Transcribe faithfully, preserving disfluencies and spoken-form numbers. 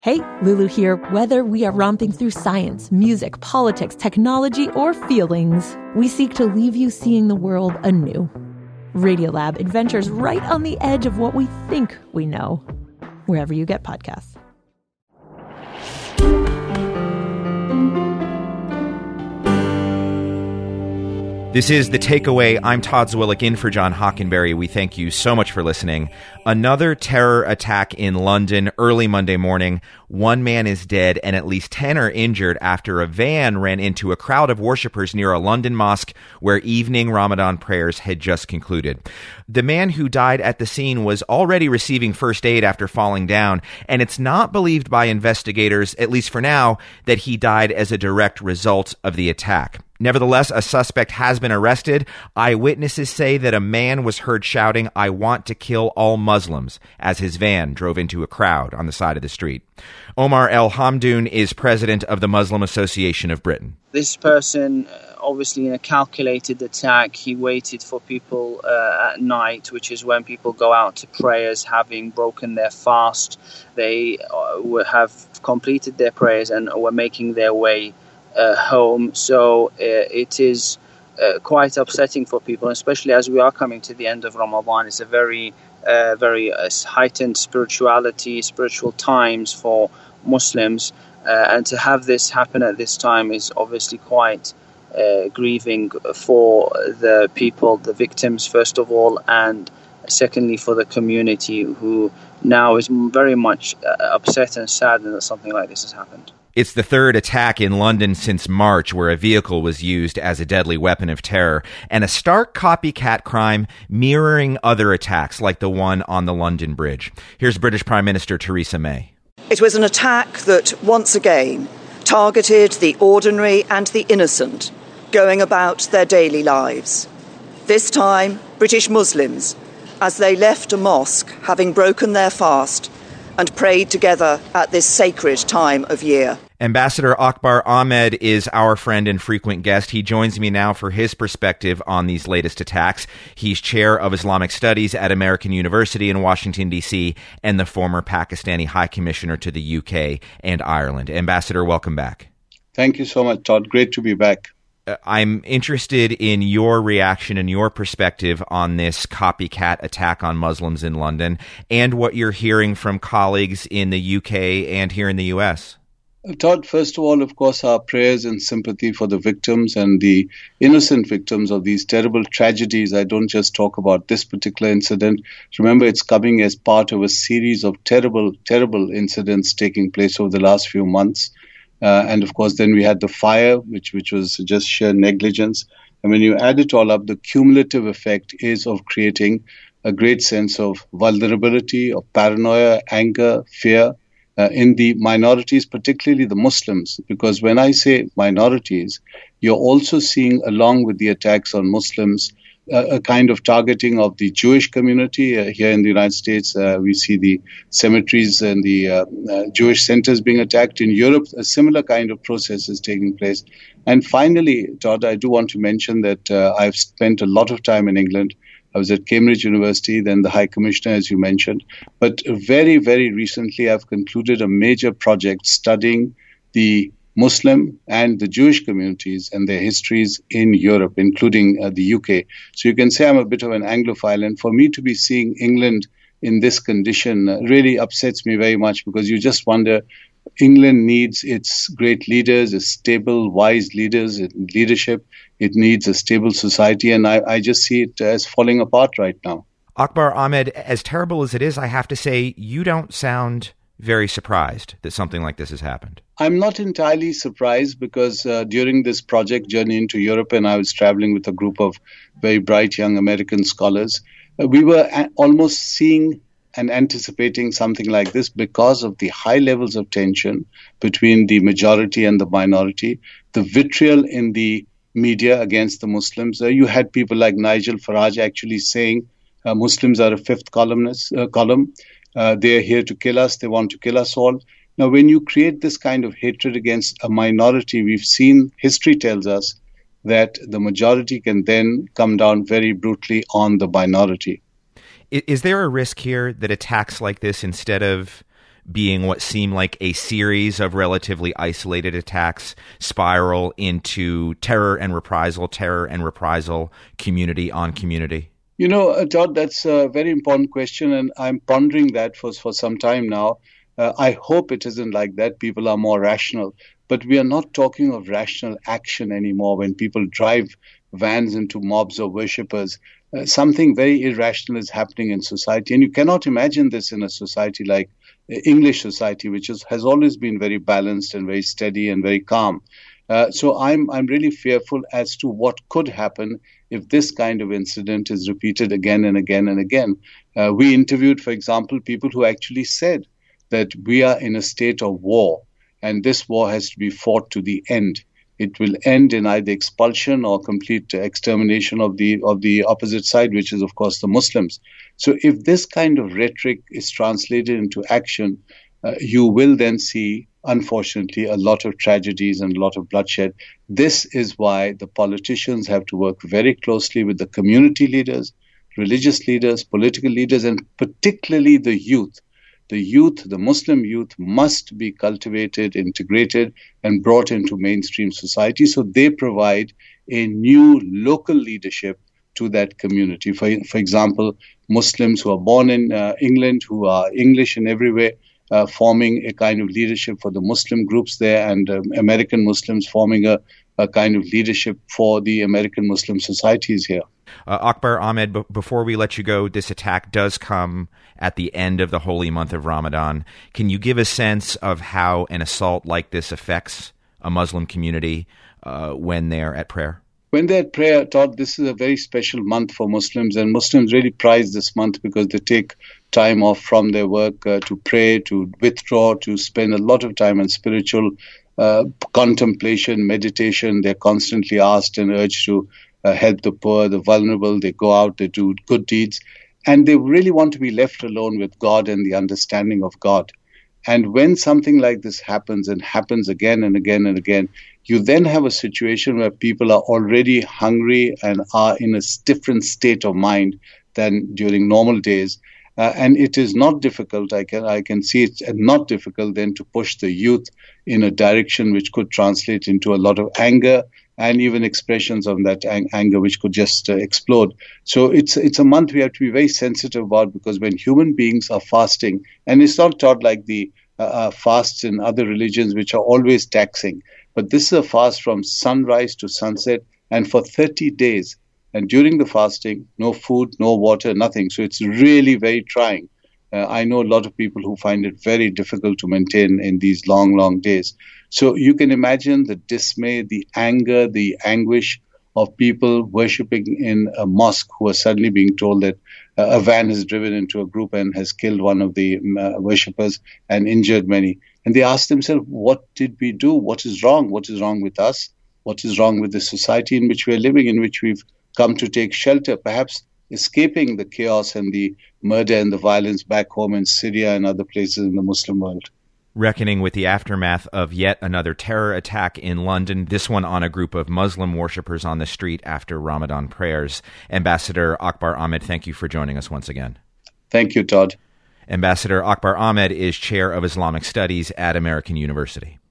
Hey, Lulu here. Whether we are romping through science, music, politics, technology, or feelings, we seek to leave you seeing the world anew. Radiolab adventures right on the edge of what we think we know, wherever you get podcasts. This is The Takeaway. I'm Todd Zwillich in for John Hockenberry. We thank you so much for listening. Another terror attack in London early Monday morning. One man is dead and at least ten are injured after a van ran into a crowd of worshippers near a London mosque where evening Ramadan prayers had just concluded. The man who died at the scene was already receiving first aid after falling down, and it's not believed by investigators, at least for now, that he died as a direct result of the attack. Nevertheless, a suspect has been arrested. Eyewitnesses say that a man was heard shouting, "I want to kill all Muslims," as his van drove into a crowd on the side of the street. Omar El Hamdoun is president of the Muslim Association of Britain. This person, obviously in a calculated attack, he waited for people uh, at night, which is when people go out to prayers, having broken their fast. They uh, have completed their prayers and were making their way Uh, home. So uh, it is uh, quite upsetting for people, especially as we are coming to the end of Ramadan. It's a very, uh, very uh, heightened spirituality, spiritual times for Muslims. Uh, and to have this happen at this time is obviously quite uh, grieving for the people, the victims, first of all, and secondly for the community who now is very much uh, upset and saddened that something like this has happened. It's the third attack in London since March where a vehicle was used as a deadly weapon of terror, and a stark copycat crime mirroring other attacks like the one on the London Bridge. Here's British Prime Minister Theresa May. It was an attack that once again targeted the ordinary and the innocent going about their daily lives. This time, British Muslims, as they left a mosque having broken their fast and prayed together at this sacred time of year. Ambassador Akbar Ahmed is our friend and frequent guest. He joins me now for his perspective on these latest attacks. He's chair of Islamic Studies at American University in Washington, D C, and the former Pakistani High Commissioner to the U K and Ireland. Ambassador, welcome back. Thank you so much, Todd. Great to be back. I'm interested in your reaction and your perspective on this copycat attack on Muslims in London and what you're hearing from colleagues in the U K and here in the U S. Todd, first of all, of course, our prayers and sympathy for the victims and the innocent victims of these terrible tragedies. I don't just talk about this particular incident. Remember, it's coming as part of a series of terrible, terrible incidents taking place over the last few months. Uh, and of course, then we had the fire, which which was just sheer negligence. And when you add it all up, the cumulative effect is of creating a great sense of vulnerability, of paranoia, anger, fear uh, in the minorities, particularly the Muslims. Because when I say minorities, you're also seeing, along with the attacks on Muslims, Uh, a kind of targeting of the Jewish community. Uh, here in the United States, uh, we see the cemeteries and the uh, uh, Jewish centers being attacked. In Europe, a similar kind of process is taking place. And finally, Todd, I do want to mention that uh, I've spent a lot of time in England. I was at Cambridge University, then the High Commissioner, as you mentioned. But very, very recently, I've concluded a major project studying the Muslim and the Jewish communities and their histories in Europe, including uh, the U K. So you can say I'm a bit of an Anglophile, and for me to be seeing England in this condition uh, really upsets me very much, because you just wonder, England needs its great leaders, its stable, wise leaders, its leadership. It needs a stable society, and I, I just see it as falling apart right now. Akbar Ahmed, as terrible as it is, I have to say, you don't sound very surprised that something like this has happened. I'm not entirely surprised, because uh, during this project journey into Europe, and I was traveling with a group of very bright young American scholars, uh, we were a- almost seeing and anticipating something like this because of the high levels of tension between the majority and the minority, the vitriol in the media against the Muslims. Uh, you had people like Nigel Farage actually saying uh, Muslims are a fifth columnist, uh, column. Uh, they're here to kill us. They want to kill us all. Now, when you create this kind of hatred against a minority, we've seen, history tells us that the majority can then come down very brutally on the minority. Is there a risk here that attacks like this, instead of being what seemed like a series of relatively isolated attacks spiral into terror and reprisal, terror and reprisal, community on community? You know, uh, Todd, that's a very important question, and I'm pondering that for, for some time now. Uh, I hope it isn't like that. People are more rational. But we are not talking of rational action anymore when people drive vans into mobs of worshippers. Uh, something very irrational is happening in society. And you cannot imagine this in a society like uh, English society, which is, has always been very balanced and very steady and very calm. Uh, so I'm I'm really fearful as to what could happen if this kind of incident is repeated again and again and again. Uh, we interviewed, for example, people who actually said that we are in a state of war, and this war has to be fought to the end. It will end in either expulsion or complete extermination of the of the opposite side, which is, of course, the Muslims. So if this kind of rhetoric is translated into action, uh, you will then see, unfortunately, a lot of tragedies and a lot of bloodshed. This is why the politicians have to work very closely with the community leaders, religious leaders, political leaders, and particularly the youth. The youth, the Muslim youth, must be cultivated, integrated, and brought into mainstream society so they provide a new local leadership to that community. For, for example, Muslims who are born in uh, England, who are English in every way, uh, forming a kind of leadership for the Muslim groups there, and um, American Muslims forming a, a kind of leadership for the American Muslim societies here. Uh, Akbar Ahmed, b- before we let you go, this attack does come at the end of the holy month of Ramadan. Can you give a sense of how an assault like this affects a Muslim community uh, when they're at prayer? When they're at prayer, Todd, this is a very special month for Muslims, and Muslims really prize this month because they take time off from their work uh, to pray, to withdraw, to spend a lot of time in spiritual uh, contemplation, meditation. They're constantly asked and urged to Uh, help the poor, the vulnerable. They go out, they do good deeds, and they really want to be left alone with God and the understanding of God. And when something like this happens and happens again and again and again, you then have a situation where people are already hungry and are in a different state of mind than during normal days. Uh, and it is not difficult, I can I can see it's not difficult then to push the youth in a direction which could translate into a lot of anger, and even expressions of that ang- anger which could just uh, explode. So it's it's a month we have to be very sensitive about, because when human beings are fasting, and it's not taught like the uh, uh, fasts in other religions which are always taxing, but this is a fast from sunrise to sunset and for thirty days. And during the fasting, no food, no water, nothing. So it's really very trying. Uh, I know a lot of people who find it very difficult to maintain in these long, long days. So you can imagine the dismay, the anger, the anguish of people worshipping in a mosque who are suddenly being told that uh, a van has driven into a group and has killed one of the uh, worshippers and injured many. And they ask themselves, what did we do? What is wrong? What is wrong with us? What is wrong with the society in which we are living, in which we've come to take shelter, perhaps escaping the chaos and the murder and the violence back home in Syria and other places in the Muslim world. Reckoning with the aftermath of yet another terror attack in London, this one on a group of Muslim worshippers on the street after Ramadan prayers. Ambassador Akbar Ahmed, thank you for joining us once again. Thank you, Todd. Ambassador Akbar Ahmed is Chair of Islamic Studies at American University.